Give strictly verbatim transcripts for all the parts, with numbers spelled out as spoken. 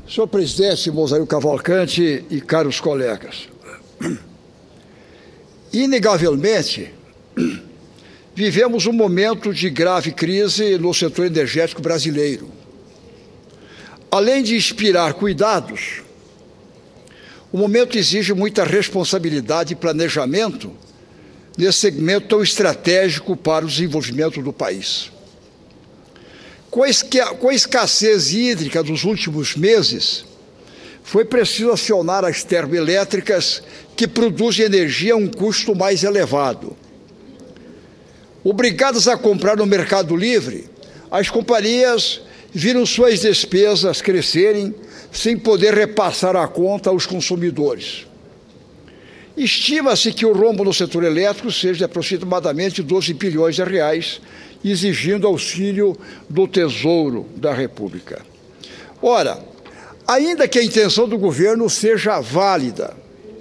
Senhor presidente, Mozair Cavalcante e caros colegas, inegavelmente, vivemos um momento de grave crise no setor energético brasileiro. Além de inspirar cuidados, o momento exige muita responsabilidade e planejamento nesse segmento tão estratégico para o desenvolvimento do país. Com a escassez hídrica dos últimos meses, foi preciso acionar as termoelétricas que produzem energia a um custo mais elevado. Obrigadas a comprar no Mercado Livre, as companhias viram suas despesas crescerem sem poder repassar a conta aos consumidores. Estima-se que o rombo no setor elétrico seja de aproximadamente doze bilhões de reais, exigindo auxílio do Tesouro da República. Ora, ainda que a intenção do governo seja válida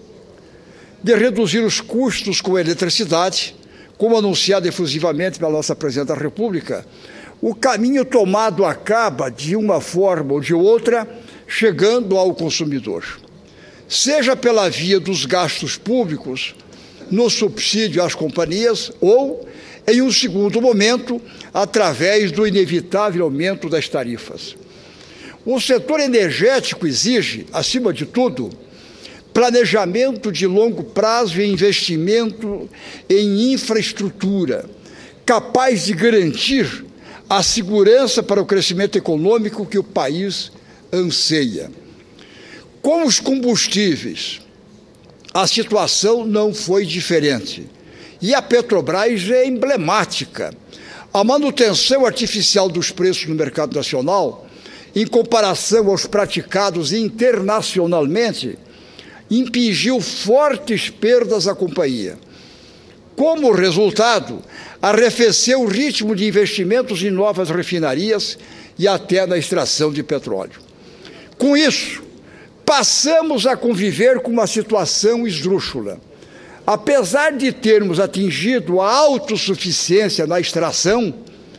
de reduzir os custos com a eletricidade, como anunciado efusivamente pela nossa Presidente da República, o caminho tomado acaba, de uma forma ou de outra, chegando ao consumidor. Seja pela via dos gastos públicos, no subsídio às companhias, ou, em um segundo momento, através do inevitável aumento das tarifas. O setor energético exige, acima de tudo, planejamento de longo prazo e investimento em infraestrutura, capaz de garantir a segurança para o crescimento econômico que o país anseia. Com os combustíveis, a situação não foi diferente. E a Petrobras é emblemática. A manutenção artificial dos preços no mercado nacional, em comparação aos praticados internacionalmente, impingiu fortes perdas à companhia. Como resultado, arrefeceu o ritmo de investimentos em novas refinarias e até na extração de petróleo. Com isso, passamos a conviver com uma situação esdrúxula. Apesar de termos atingido a autossuficiência na extração,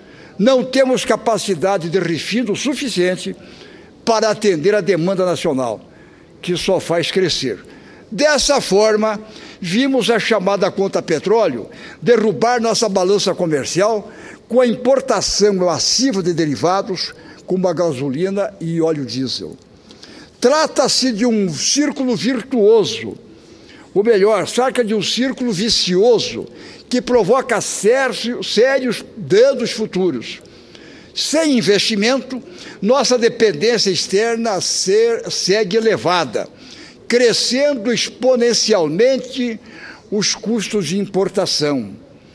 não temos capacidade de refino suficiente para atender a demanda nacional, que só faz crescer. Dessa forma, vimos a chamada conta petróleo derrubar nossa balança comercial com a importação massiva de derivados, como a gasolina e óleo diesel. Trata-se de um círculo virtuoso, ou melhor, cerca de um círculo vicioso, que provoca sérios, sérios danos futuros. Sem investimento, nossa dependência externa ser, segue elevada, crescendo exponencialmente os custos de importação.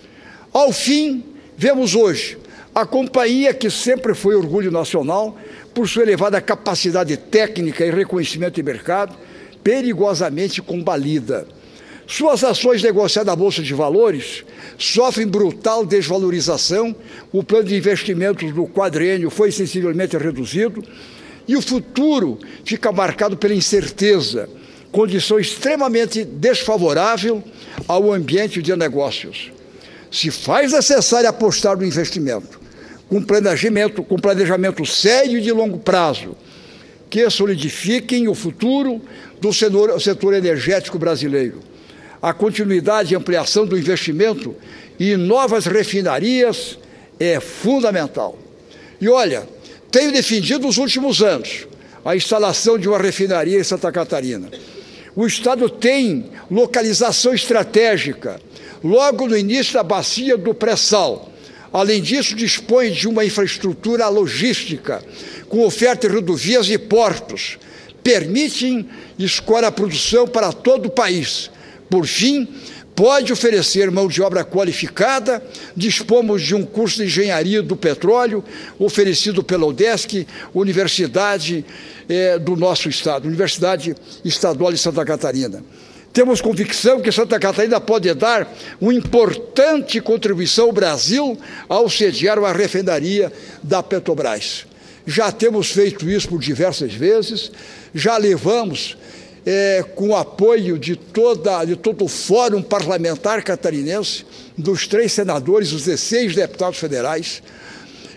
Ao fim, vemos hoje a companhia que sempre foi orgulho nacional, por sua elevada capacidade técnica e reconhecimento de mercado, perigosamente combalida. Suas ações negociadas na Bolsa de Valores sofrem brutal desvalorização, o plano de investimentos do quadriênio foi sensivelmente reduzido e o futuro fica marcado pela incerteza, condição extremamente desfavorável ao ambiente de negócios. Se faz necessário apostar no investimento, com planejamento, com planejamento sério e de longo prazo, que solidifiquem o futuro do setor energético brasileiro. A continuidade e ampliação do investimento em novas refinarias é fundamental. E olha, tenho defendido nos últimos anos a instalação de uma refinaria em Santa Catarina. O Estado tem localização estratégica, logo no início da bacia do pré-sal. Além disso, dispõe de uma infraestrutura logística, com oferta de rodovias e portos. Permitem escoar a produção para todo o país. Por fim, pode oferecer mão de obra qualificada, dispomos de um curso de engenharia do petróleo, oferecido pela UDESC, Universidade eh, do nosso Estado, Universidade Estadual de Santa Catarina. Temos convicção que Santa Catarina pode dar uma importante contribuição ao Brasil ao sediar uma refinaria da Petrobras. Já temos feito isso por diversas vezes, já levamos, é, com o apoio de, toda, de todo o Fórum Parlamentar Catarinense, dos três senadores, os dezesseis deputados federais,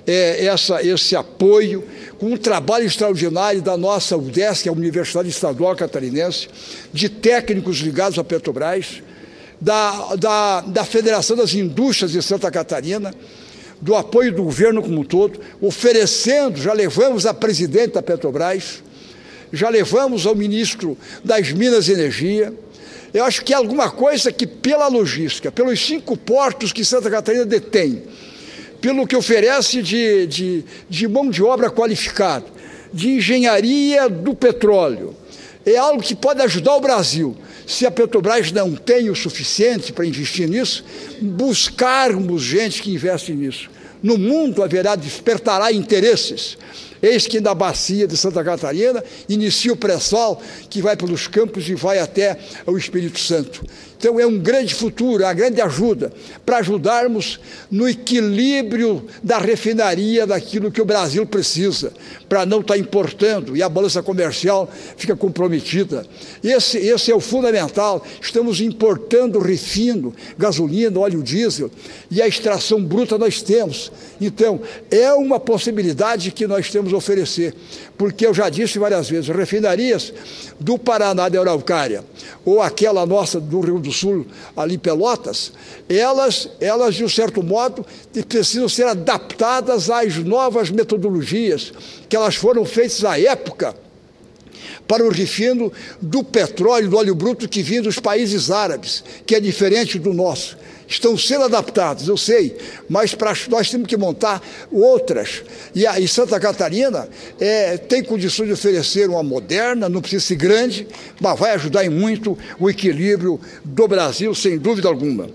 é, essa, esse apoio, com um trabalho extraordinário da nossa U D E S, que é a Universidade Estadual Catarinense, de técnicos ligados à Petrobras, da, da, da Federação das Indústrias de Santa Catarina, do apoio do governo como um todo, oferecendo, já levamos a presidente da Petrobras, já levamos ao ministro das Minas e Energia. Eu acho que é alguma coisa que, pela logística, pelos cinco portos que Santa Catarina detém, pelo que oferece de, de, de mão de obra qualificada, de engenharia do petróleo, é algo que pode ajudar o Brasil. Se a Petrobras não tem o suficiente para investir nisso, buscarmos gente que investe nisso. No mundo haverá, despertará interesses. Eis que na bacia de Santa Catarina inicia o pré-sal que vai pelos campos e vai até o Espírito Santo. Então é um grande futuro, é uma grande ajuda para ajudarmos no equilíbrio da refinaria daquilo que o Brasil precisa, para não estar importando e a balança comercial fica comprometida. Esse, esse é o fundamental. Estamos importando refino, gasolina, óleo diesel e a extração bruta nós temos. Então é uma possibilidade que nós temos a oferecer, porque eu já disse várias vezes, refinarias do Paraná, da Araucária, ou aquela nossa do Rio do Sul, ali em Pelotas, elas, elas, de um certo modo, precisam ser adaptadas às novas metodologias, que elas foram feitas à época para o refino do petróleo, do óleo bruto que vinha dos países árabes, que é diferente do nosso. Estão sendo adaptados, eu sei, mas pra, nós temos que montar outras. E a e Santa Catarina é, tem condições de oferecer uma moderna, não precisa ser grande, mas vai ajudar em muito o equilíbrio do Brasil, sem dúvida alguma.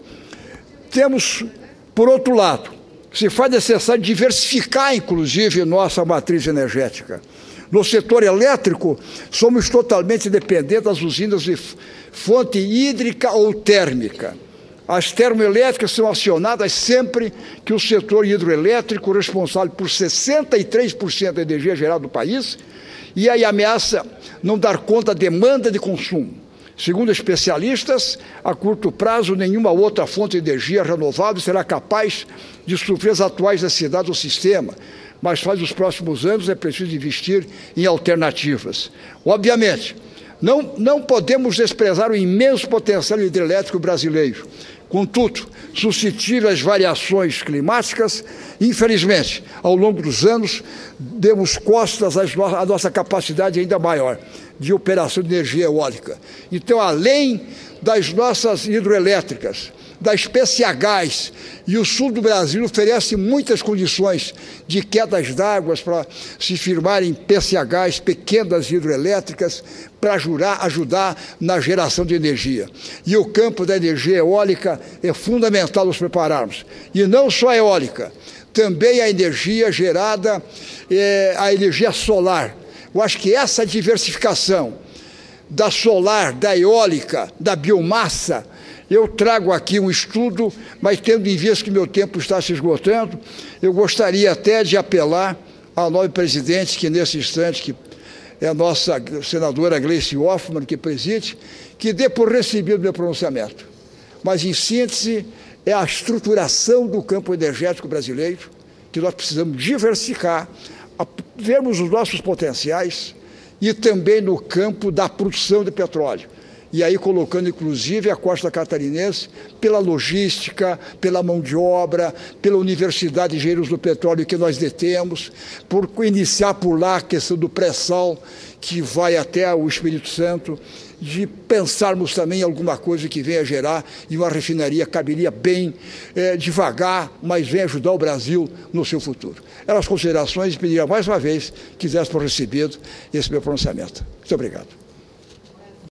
Temos, por outro lado, se faz necessário diversificar, inclusive, nossa matriz energética. No setor elétrico, somos totalmente dependentes das usinas de fonte hídrica ou térmica. As termoelétricas são acionadas sempre que o setor hidroelétrico, responsável por sessenta e três por cento da energia gerada do país, e aí ameaça não dar conta da demanda de consumo. Segundo especialistas, a curto prazo, nenhuma outra fonte de energia renovável será capaz de suprir as atuais necessidades do sistema, mas faz os próximos anos é preciso investir em alternativas. Obviamente, não, não podemos desprezar o imenso potencial hidrelétrico brasileiro. Contudo, suscetível às variações climáticas, infelizmente, ao longo dos anos, demos costas à nossa capacidade ainda maior de operação de energia eólica. Então, além das nossas hidroelétricas, das P C Hs, e o sul do Brasil oferece muitas condições de quedas d'água para se firmarem P C Hs, pequenas hidroelétricas, para ajudar, ajudar na geração de energia. E o campo da energia eólica é fundamental nos prepararmos. E não só a eólica, também a energia gerada, é, a energia solar. Eu acho que essa diversificação da solar, da eólica, da biomassa, eu trago aqui um estudo, mas tendo em vista que meu tempo está se esgotando, eu gostaria até de apelar ao novo presidente, que nesse instante, que é a nossa senadora Gleice Hoffmann, que preside, que dê por recebido meu pronunciamento. Mas, em síntese, é a estruturação do campo energético brasileiro, que nós precisamos diversificar, vermos os nossos potenciais e também no campo da produção de petróleo. E aí colocando, inclusive, a costa catarinense pela logística, pela mão de obra, pela Universidade de Engenheiros do Petróleo que nós detemos, por iniciar por lá a questão do pré-sal, que vai até o Espírito Santo, de pensarmos também em alguma coisa que venha gerar, e uma refinaria caberia bem, é, devagar, mas vem ajudar o Brasil no seu futuro. Eram as considerações e pediria mais uma vez que quisesse por recebido esse meu pronunciamento. Muito obrigado.